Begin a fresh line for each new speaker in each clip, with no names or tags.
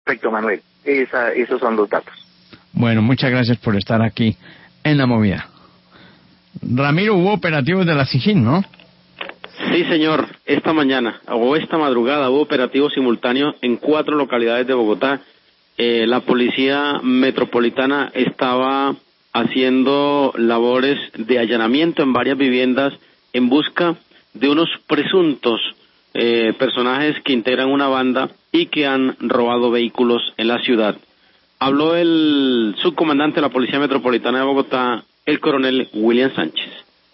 Perfecto, Manuel. Esos son los datos.
Bueno, muchas gracias por estar aquí en La Movida. Ramiro, hubo operativos de la SIJIN, ¿no?
Sí, señor. Esta madrugada hubo operativos simultáneos en 4 localidades de Bogotá. La policía metropolitana estaba haciendo labores de allanamiento en varias viviendas en busca de unos presuntos personajes que integran una banda y que han robado vehículos en la ciudad. Habló el subcomandante de la Policía Metropolitana de Bogotá, el coronel William Sánchez.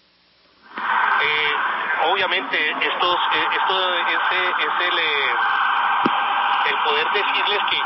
Obviamente esto es el poder decirles que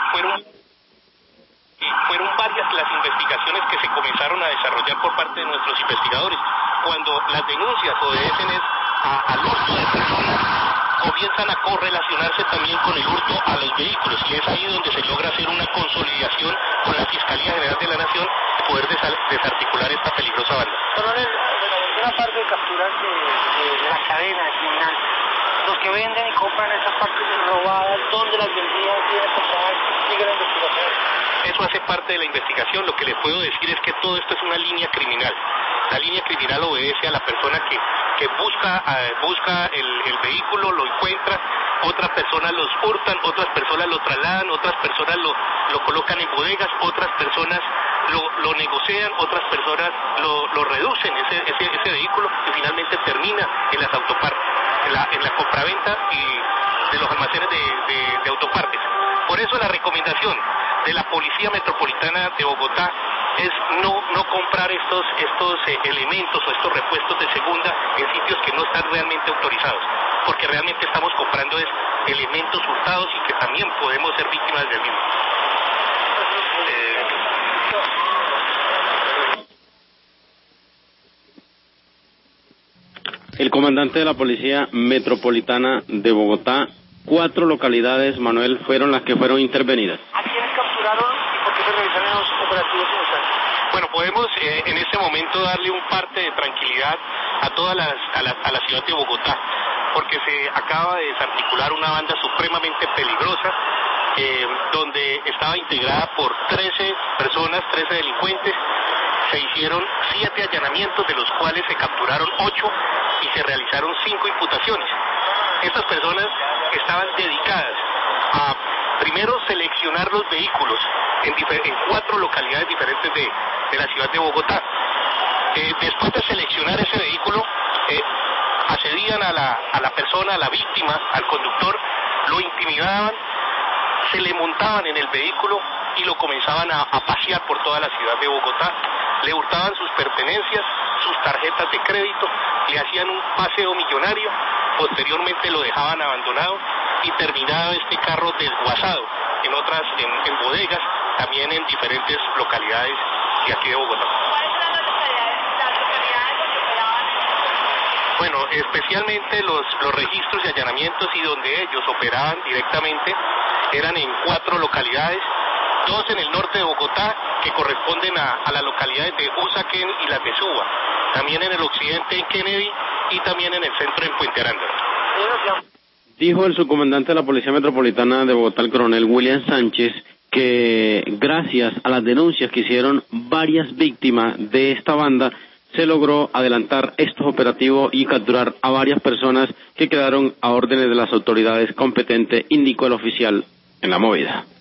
fueron varias las investigaciones que se comenzaron a desarrollar por parte de nuestros investigadores. Cuando las denuncias obedecen al hurto de personas, comienzan a correlacionarse también con el hurto a los vehículos, y es ahí donde se logra hacer una consolidación con la Fiscalía General de la Nación de poder desarticular esta peligrosa banda.
Coronel, una parte de capturas de la cadena criminal, los que venden y compran esas partes robadas, ¿dónde las vendían? ¿Quiénes compraban? ¿Sigue la investigación?
Eso hace parte de la investigación. Lo que les puedo decir es que todo esto es una línea criminal. La línea criminal obedece a la persona que busca el vehículo, lo encuentra, otras personas los hurtan, otras personas lo trasladan, otras personas lo colocan en bodegas, otras personas lo negocian, otras personas lo reducen ese vehículo, y finalmente termina en las autopartes, en la compraventa y de los almacenes de autopartes. Por eso la recomendación de la Policía Metropolitana de Bogotá es no comprar estos elementos o estos repuestos de segunda en sitios que no están realmente autorizados, porque realmente estamos comprando elementos hurtados y que también podemos ser víctimas del mismo.
El comandante de la Policía Metropolitana de Bogotá, 4 localidades, Manuel, fueron las que fueron intervenidas.
¿A quiénes capturaron y por qué se realizaron los operativos simultáneos?
Bueno, podemos en este momento darle un parte de tranquilidad a toda a la ciudad de Bogotá, porque se acaba de desarticular una banda supremamente peligrosa, donde estaba integrada por 13 personas, 13 delincuentes. Se hicieron 7 allanamientos, de los cuales se capturaron 8 y se realizaron 5 imputaciones. Estas personas estaban dedicadas a, primero, seleccionar los vehículos en 4 localidades diferentes de la ciudad de Bogotá. Después de seleccionar ese vehículo, accedían a la persona, a la víctima, al conductor, lo intimidaban, se le montaban en el vehículo y lo comenzaban a pasear por toda la ciudad de Bogotá. Le hurtaban sus pertenencias, sus tarjetas de crédito, le hacían un paseo millonario, posteriormente lo dejaban abandonado y terminaba este carro desguazado en bodegas, también en diferentes localidades de aquí de Bogotá.
¿Cuáles eran las localidades donde operaban?
Bueno, especialmente los registros y allanamientos, y donde ellos operaban directamente, eran en 4 localidades, 2 en el norte de Bogotá, que corresponden a las localidades de Usaquén y las de Suba, también en el occidente en Kennedy y también en el centro en Puente Aranda.
Dijo el subcomandante de la Policía Metropolitana de Bogotá, el coronel William Sánchez, que gracias a las denuncias que hicieron varias víctimas de esta banda, se logró adelantar estos operativos y capturar a varias personas que quedaron a órdenes de las autoridades competentes, indicó el oficial en La Movida.